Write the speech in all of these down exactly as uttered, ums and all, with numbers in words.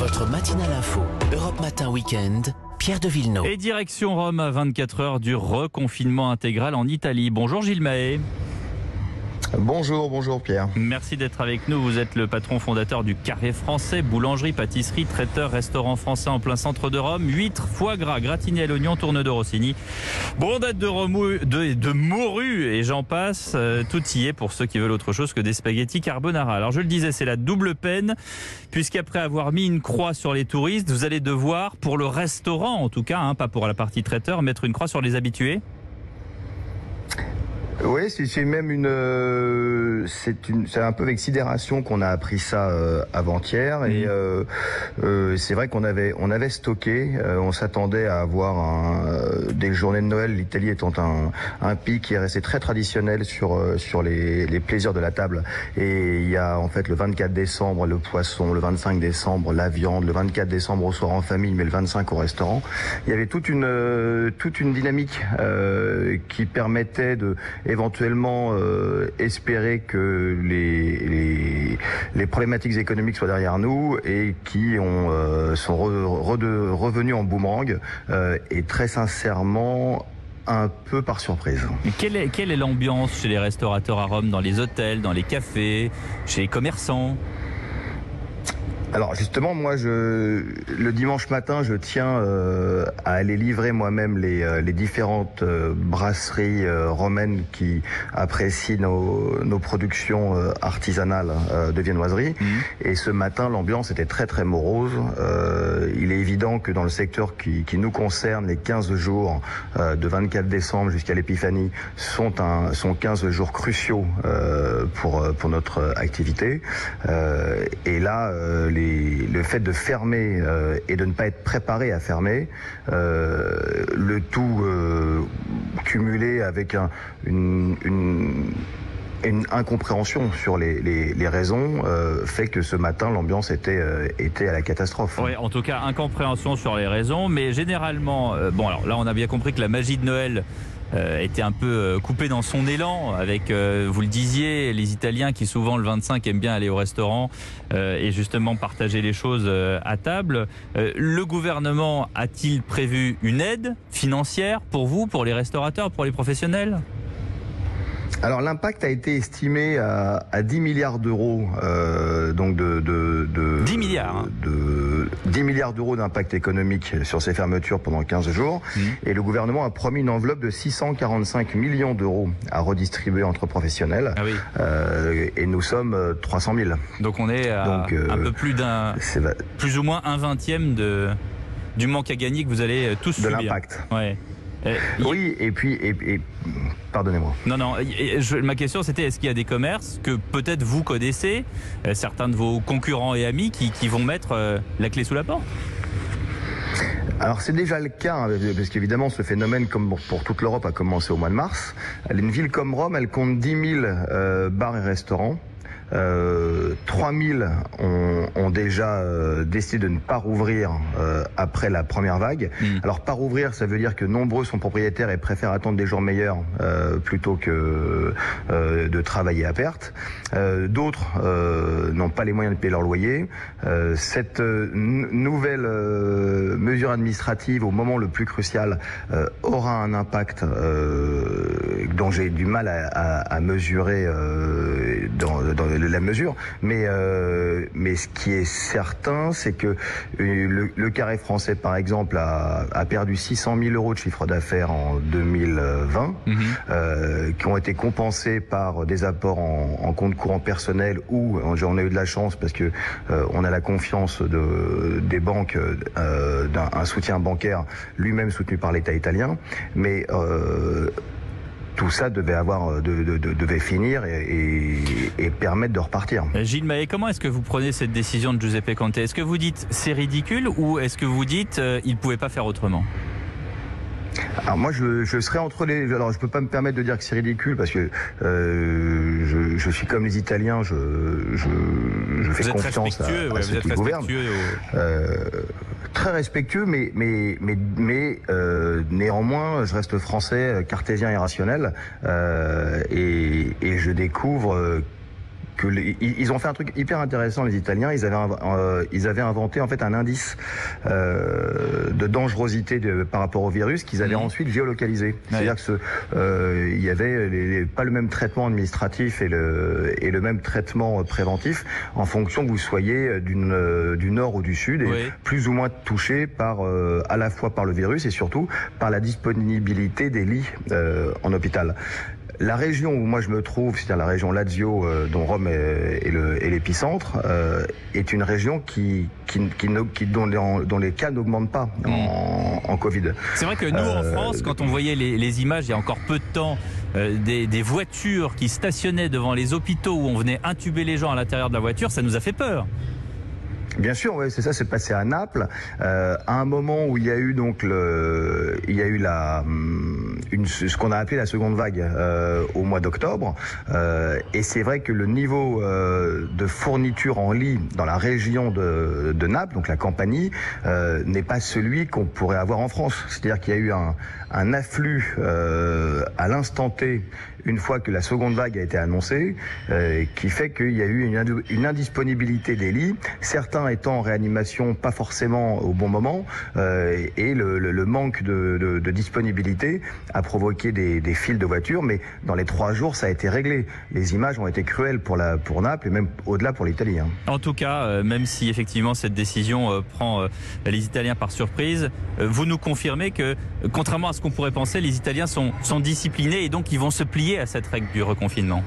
Votre matinale info, Europe Matin Week-end, Pierre de Villeneuve. Et direction Rome à vingt-quatre heures du reconfinement intégral en Italie. Bonjour Gilles Mahé. Bonjour, bonjour Pierre. Merci d'être avec nous. Vous êtes le patron fondateur du Carré Français, boulangerie, pâtisserie, traiteur, restaurant français en plein centre de Rome. Huîtres, foie gras, gratiné à l'oignon, tourne de Rossini, brandade de, remou, de, de morue et j'en passe. Euh, tout y est pour ceux qui veulent autre chose que des spaghettis carbonara. Alors je le disais, c'est la double peine, puisqu'après avoir mis une croix sur les touristes, vous allez devoir, pour le restaurant en tout cas, hein, pas pour la partie traiteur, mettre une croix sur les habitués. Oui, c'est même une, euh, c'est une, c'est un peu avec sidération qu'on a appris ça euh, avant-hier. Mmh. Et euh, euh, c'est vrai qu'on avait, on avait stocké. Euh, on s'attendait à avoir un, euh, des journées de Noël. L'Italie étant un, un pays qui est resté très traditionnel sur euh, sur les, les plaisirs de la table. Et il y a en fait le vingt-quatre décembre le poisson, le vingt-cinq décembre la viande, le vingt-quatre décembre au soir en famille, mais le vingt-cinq au restaurant. Il y avait toute une euh, toute une dynamique euh, qui permettait de éventuellement euh, espérer que les, les, les problématiques économiques soient derrière nous et qui ont, euh, sont re, re, revenus en boomerang euh, et très sincèrement un peu par surprise. Mais quelle est, quelle est l'ambiance chez les restaurateurs à Rome, dans les hôtels, dans les cafés, chez les commerçants ? Alors justement, moi, je, le dimanche matin, je tiens euh, à aller livrer moi-même les, euh, les différentes euh, brasseries euh, romaines qui apprécient nos, nos productions euh, artisanales euh, de viennoiserie. Mmh. Et ce matin, l'ambiance était très très morose. Euh, il est évident que dans le secteur qui, qui nous concerne, les quinze jours euh, de vingt-quatre décembre jusqu'à l'Épiphanie sont, un, sont quinze jours cruciaux euh, pour, pour notre activité. Euh, et là, euh, les le fait de fermer euh, et de ne pas être préparé à fermer, euh, le tout euh, cumulé avec un, une, une, une incompréhension sur les, les, les raisons, euh, fait que ce matin l'ambiance était, euh, était à la catastrophe. Oui, en tout cas incompréhension sur les raisons, mais généralement, euh, bon alors là on a bien compris que la magie de Noël Euh, était un peu euh, coupé dans son élan avec, euh, vous le disiez, les Italiens qui souvent le vingt-cinq aiment bien aller au restaurant euh, et justement partager les choses euh, à table. Euh, le gouvernement a-t-il prévu une aide financière pour vous, pour les restaurateurs, pour les professionnels ? Alors l'impact a été estimé à, à dix milliards d'euros, euh, donc de, de, de dix milliards, hein. de dix milliards d'euros d'impact économique sur ces fermetures pendant quinze jours. Mmh. Et le gouvernement a promis une enveloppe de six cent quarante-cinq millions d'euros à redistribuer entre professionnels. Ah oui. Euh, et nous sommes trois cent mille. Donc on est à donc, euh, un peu plus d'un, plus ou moins un vingtième de du manque à gagner que vous allez tous de subir. De l'impact. Ouais. Euh, oui, et puis, et, et, pardonnez-moi. Non, non, je, ma question c'était, est-ce qu'il y a des commerces que peut-être vous connaissez, euh, certains de vos concurrents et amis qui, qui vont mettre euh, la clé sous la porte ? Alors c'est déjà le cas, hein, parce qu'évidemment ce phénomène, comme pour toute l'Europe, a commencé au mois de mars. Une ville comme Rome, elle compte dix mille euh, bars et restaurants. Euh, trois mille ont, ont déjà euh, décidé de ne pas rouvrir euh, après la première vague. Mmh. Alors pas rouvrir, ça veut dire que nombreux sont propriétaires et préfèrent attendre des jours meilleurs euh, plutôt que euh, de travailler à perte. Euh, D'autres euh, n'ont pas les moyens de payer leur loyer. Euh, cette euh, nouvelle euh, mesure administrative au moment le plus crucial euh, aura un impact euh, dont j'ai du mal à, à, à mesurer euh, dans, dans la mesure, mais euh, mais ce qui est certain, c'est que le, le Carré Français, par exemple, a, a perdu six cent mille euros de chiffre d'affaires en deux mille vingt, mmh. euh, qui ont été compensés par des apports en, en compte courant personnel ou on a eu de la chance parce que euh, on a la confiance de des banques, euh, d'un un soutien bancaire lui-même soutenu par l'État italien, mais euh, tout ça devait avoir, de, de, de, devait finir et, et, et permettre de repartir. Gilles Mahé, comment est-ce que vous prenez cette décision de Giuseppe Conte ? Est-ce que vous dites c'est ridicule ou est-ce que vous dites euh, il ne pouvait pas faire autrement ? Alors moi je, je serais entre les... Alors je peux pas me permettre de dire que c'est ridicule parce que euh, je, je suis comme les Italiens, je, je, je fais confiance à, à ouais, ceux qui gouvernent. Au... Euh, très respectueux, mais, mais, mais, mais euh, néanmoins je reste français, cartésien et rationnel euh, et, et je découvre... Euh, que les, ils ont fait un truc hyper intéressant, les Italiens. Ils avaient, euh, ils avaient inventé en fait un indice euh, de dangerosité de, par rapport au virus qu'ils avaient mmh. ensuite géolocalisé. Ouais. C'est-à-dire que ce, euh, il y avait les, les, pas le même traitement administratif et le, et le même traitement préventif en fonction que vous soyez d'une, euh, du nord ou du sud, et oui. plus ou moins touché par euh, à la fois par le virus et surtout par la disponibilité des lits euh, en hôpital. La région où moi je me trouve, c'est-à-dire la région Lazio, euh, dont Rome est, est, le, est l'épicentre, euh, est une région qui, qui, qui, qui dont, les, dont les cas n'augmentent pas mmh. en, en Covid. C'est vrai que nous, euh, en France, quand on voyait les, les images il y a encore peu de temps, euh, des, des voitures qui stationnaient devant les hôpitaux où on venait intuber les gens à l'intérieur de la voiture, ça nous a fait peur. Bien sûr, oui, c'est ça, c'est passé à Naples, euh, à un moment où il y a eu donc le, il y a eu la, une, ce qu'on a appelé la seconde vague euh, au mois d'octobre, euh, et c'est vrai que le niveau euh, de fourniture en lits dans la région de, de Naples, donc la Campanie, euh, n'est pas celui qu'on pourrait avoir en France. C'est-à-dire qu'il y a eu un, un afflux euh, à l'instant T, une fois que la seconde vague a été annoncée, euh, qui fait qu'il y a eu une, une indisponibilité des lits. Certains étant en réanimation, pas forcément au bon moment, euh, et le, le, le manque de, de, de disponibilité a provoqué des, des files de voitures, mais dans les trois jours, ça a été réglé. Les images ont été cruelles pour, la, pour Naples et même au-delà pour l'Italie. Hein. En tout cas, euh, même si effectivement cette décision euh, prend euh, les Italiens par surprise, euh, vous nous confirmez que, euh, contrairement à ce qu'on pourrait penser, les Italiens sont, sont disciplinés et donc ils vont se plier à cette règle du reconfinement.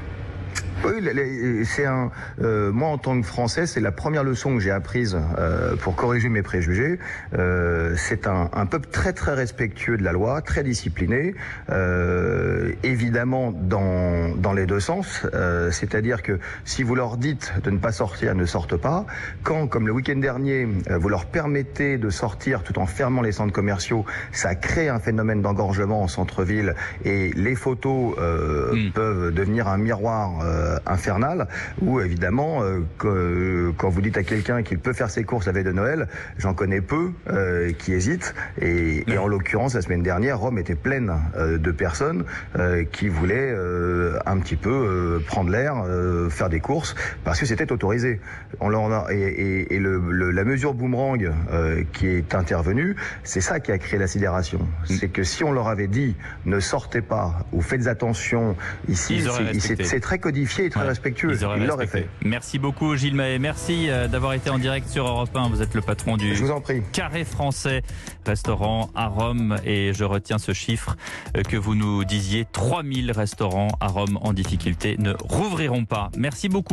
Oui, c'est un. Euh, moi, en tant que Français, c'est la première leçon que j'ai apprise euh, pour corriger mes préjugés. Euh, c'est un, un peuple très très respectueux de la loi, très discipliné, euh, évidemment dans dans les deux sens. Euh, c'est-à-dire que si vous leur dites de ne pas sortir, ne sortent pas. Quand, comme le week-end dernier, vous leur permettez de sortir tout en fermant les centres commerciaux, ça crée un phénomène d'engorgement en centre-ville et les photos euh, mmh. peuvent devenir un miroir. Euh, infernal, où évidemment euh, que, quand vous dites à quelqu'un qu'il peut faire ses courses la veille de Noël, j'en connais peu euh, qui hésitent, et, et en l'occurrence la semaine dernière Rome était pleine euh, de personnes euh, qui voulaient euh, un petit peu euh, prendre l'air, euh, faire des courses parce que c'était autorisé. On leur a, et et, et le, le, la mesure boomerang euh, qui est intervenue, c'est ça qui a créé la sidération. Mmh. C'est que si on leur avait dit ne sortez pas ou faites attention ici, c'est, c'est très codifié et très ouais, respectueux. Ils il l'aurait fait. Merci beaucoup Gilles Mahé. Merci d'avoir été en direct sur Europe un. Vous êtes le patron du je vous en prie. Carré Français, restaurant à Rome. Et je retiens ce chiffre que vous nous disiez. trois mille restaurants à Rome en difficulté ne rouvriront pas. Merci beaucoup.